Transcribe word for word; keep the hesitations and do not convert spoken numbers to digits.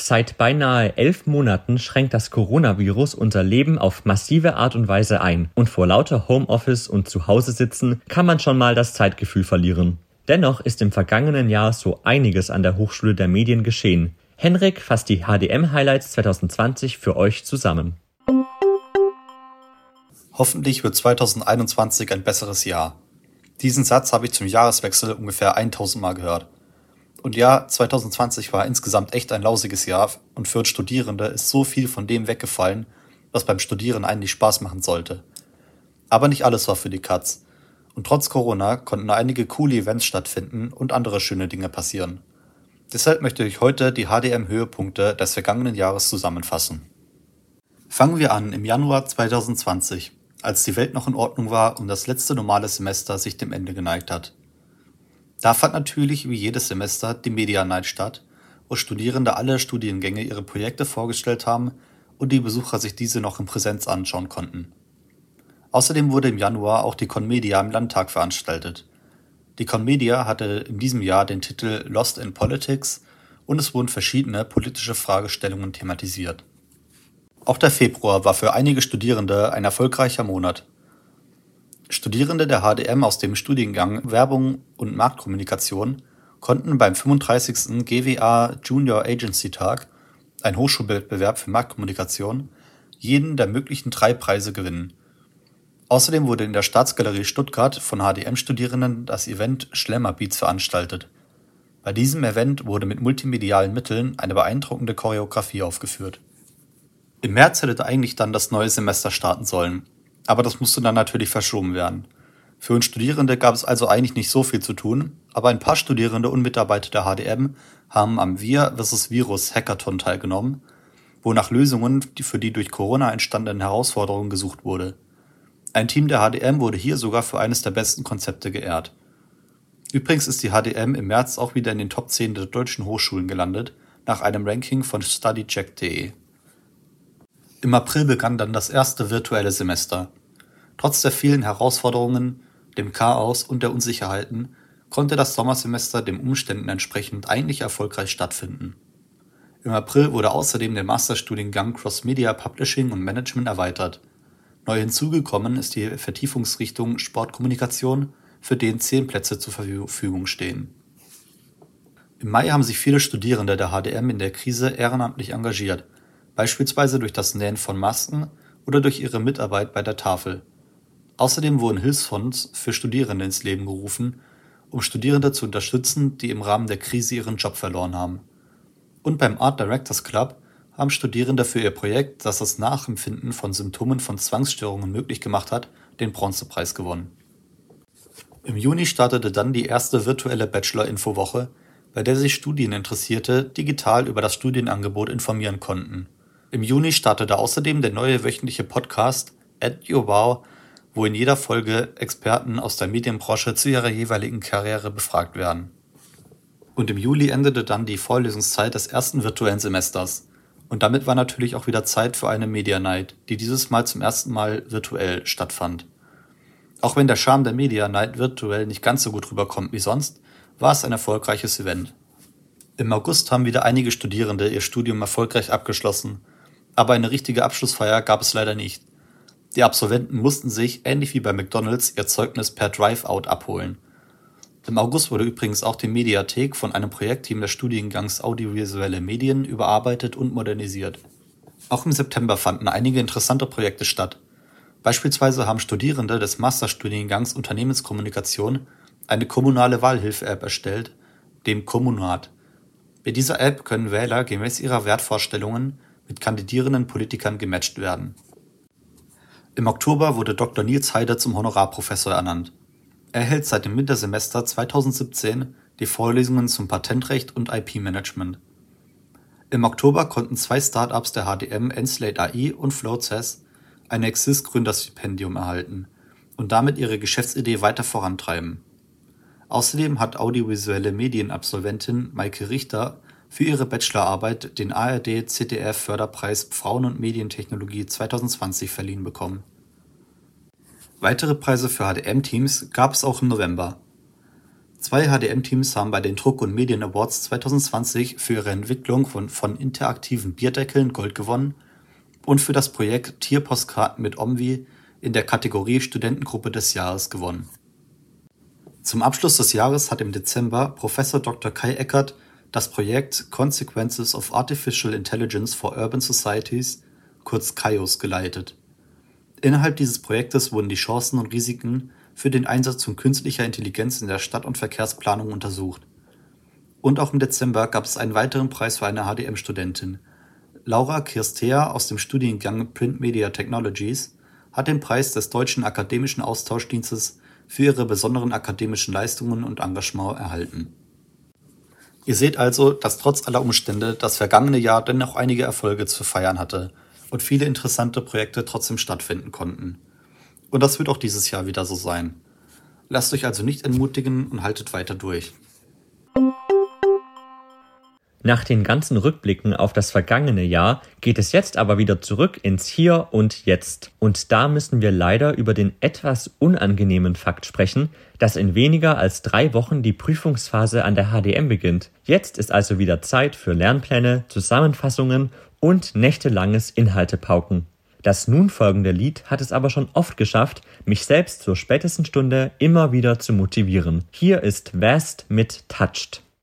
Seit beinahe elf Monaten schränkt das Coronavirus unser Leben auf massive Art und Weise ein und vor lauter Homeoffice und Zuhause-Sitzen kann man schon mal das Zeitgefühl verlieren. Dennoch ist im vergangenen Jahr so einiges an der Hochschule der Medien geschehen. Henrik fasst die H D M-Highlights zwanzig zwanzig für euch zusammen. Hoffentlich wird zwanzig einundzwanzig ein besseres Jahr. Diesen Satz habe ich zum Jahreswechsel ungefähr tausend Mal gehört. Und ja, zwanzig zwanzig war insgesamt echt ein lausiges Jahr und für uns Studierende ist so viel von dem weggefallen, was beim Studieren eigentlich Spaß machen sollte. Aber nicht alles war für die Katz. Und trotz Corona konnten einige coole Events stattfinden und andere schöne Dinge passieren. Deshalb möchte ich heute die H D M-Höhepunkte des vergangenen Jahres zusammenfassen. Fangen wir an im Januar zwanzig zwanzig, als die Welt noch in Ordnung war und das letzte normale Semester sich dem Ende geneigt hat. Da fand natürlich wie jedes Semester die Media Night statt, wo Studierende alle Studiengänge ihre Projekte vorgestellt haben und die Besucher sich diese noch in Präsenz anschauen konnten. Außerdem wurde im Januar auch die Conmedia im Landtag veranstaltet. Die Conmedia hatte in diesem Jahr den Titel Lost in Politics und es wurden verschiedene politische Fragestellungen thematisiert. Auch der Februar war für einige Studierende ein erfolgreicher Monat. Studierende der H D M aus dem Studiengang Werbung und Marktkommunikation konnten beim fünfunddreißigsten G W A Junior Agency Tag, ein Hochschulwettbewerb für Marktkommunikation, jeden der möglichen drei Preise gewinnen. Außerdem wurde in der Staatsgalerie Stuttgart von H D M-Studierenden das Event Schlemmerbeats veranstaltet. Bei diesem Event wurde mit multimedialen Mitteln eine beeindruckende Choreografie aufgeführt. Im März hätte eigentlich dann das neue Semester starten sollen, aber das musste dann natürlich verschoben werden. Für uns Studierende gab es also eigentlich nicht so viel zu tun, aber ein paar Studierende und Mitarbeiter der H D M haben am Wir versus. Virus Hackathon teilgenommen, wo nach Lösungen für die durch Corona entstandenen Herausforderungen gesucht wurde. Ein Team der H D M wurde hier sogar für eines der besten Konzepte geehrt. Übrigens ist die H D M im März auch wieder in den Top zehn der deutschen Hochschulen gelandet, nach einem Ranking von studycheck punkt de. Im April begann dann das erste virtuelle Semester. Trotz der vielen Herausforderungen, dem Chaos und der Unsicherheiten konnte das Sommersemester den Umständen entsprechend eigentlich erfolgreich stattfinden. Im April wurde außerdem der Masterstudiengang Cross-Media Publishing und Management erweitert. Neu hinzugekommen ist die Vertiefungsrichtung Sportkommunikation, für den zehn Plätze zur Verfügung stehen. Im Mai haben sich viele Studierende der H D M in der Krise ehrenamtlich engagiert, beispielsweise durch das Nähen von Masken oder durch ihre Mitarbeit bei der Tafel. Außerdem wurden Hilfsfonds für Studierende ins Leben gerufen, um Studierende zu unterstützen, die im Rahmen der Krise ihren Job verloren haben. Und beim Art Directors Club haben Studierende für ihr Projekt, das das Nachempfinden von Symptomen von Zwangsstörungen möglich gemacht hat, den Bronzepreis gewonnen. Im Juni startete dann die erste virtuelle Bachelor-Info-Woche, bei der sich Studieninteressierte digital über das Studienangebot informieren konnten. Im Juni startete außerdem der neue wöchentliche Podcast EduWow, wo in jeder Folge Experten aus der Medienbranche zu ihrer jeweiligen Karriere befragt werden. Und im Juli endete dann die Vorlesungszeit des ersten virtuellen Semesters. Und damit war natürlich auch wieder Zeit für eine Media Night, die dieses Mal zum ersten Mal virtuell stattfand. Auch wenn der Charme der Media Night virtuell nicht ganz so gut rüberkommt wie sonst, war es ein erfolgreiches Event. Im August haben wieder einige Studierende ihr Studium erfolgreich abgeschlossen, aber eine richtige Abschlussfeier gab es leider nicht. Die Absolventen mussten sich, ähnlich wie bei McDonald's, ihr Zeugnis per Drive-Out abholen. Im August wurde übrigens auch die Mediathek von einem Projektteam des Studiengangs Audiovisuelle Medien überarbeitet und modernisiert. Auch im September fanden einige interessante Projekte statt. Beispielsweise haben Studierende des Masterstudiengangs Unternehmenskommunikation eine kommunale Wahlhilfe-App erstellt, dem Kommunat. Bei dieser App können Wähler gemäß ihrer Wertvorstellungen mit kandidierenden Politikern gematcht werden. Im Oktober wurde Doktor Nils Heider zum Honorarprofessor ernannt. Er hält seit dem Wintersemester zwanzig siebzehn die Vorlesungen zum Patentrecht und I P-Management. Im Oktober konnten zwei Startups der H D M, Enslate A I und Flowcess, ein Exist-Gründerstipendium erhalten und damit ihre Geschäftsidee weiter vorantreiben. Außerdem hat audiovisuelle Medienabsolventin Maike Richter für ihre Bachelorarbeit den A R D-Z D F-Förderpreis Frauen- und Medientechnologie zwanzig zwanzig verliehen bekommen. Weitere Preise für H D M-Teams gab es auch im November. Zwei H D M-Teams haben bei den Druck- und Medien Awards zwanzig zwanzig für ihre Entwicklung von, von interaktiven Bierdeckeln Gold gewonnen und für das Projekt Tierpostkarten mit Omvi in der Kategorie Studentengruppe des Jahres gewonnen. Zum Abschluss des Jahres hat im Dezember Professor Doktor Kai Eckert das Projekt Consequences of Artificial Intelligence for Urban Societies, kurz K A I O S, geleitet. Innerhalb dieses Projektes wurden die Chancen und Risiken für den Einsatz von künstlicher Intelligenz in der Stadt- und Verkehrsplanung untersucht. Und auch im Dezember gab es einen weiteren Preis für eine H D M-Studentin. Laura Kirstea aus dem Studiengang Print Media Technologies hat den Preis des Deutschen Akademischen Austauschdienstes für ihre besonderen akademischen Leistungen und Engagement erhalten. Ihr seht also, dass trotz aller Umstände das vergangene Jahr dennoch einige Erfolge zu feiern hatte und viele interessante Projekte trotzdem stattfinden konnten. Und das wird auch dieses Jahr wieder so sein. Lasst euch also nicht entmutigen und haltet weiter durch. Nach den ganzen Rückblicken auf das vergangene Jahr geht es jetzt aber wieder zurück ins Hier und Jetzt. Und da müssen wir leider über den etwas unangenehmen Fakt sprechen, dass in weniger als drei Wochen die Prüfungsphase an der H D M beginnt. Jetzt ist also wieder Zeit für Lernpläne, Zusammenfassungen und nächtelanges Inhaltepauken. Das nun folgende Lied hat es aber schon oft geschafft, mich selbst zur spätesten Stunde immer wieder zu motivieren. Hier ist Vast mit Touched.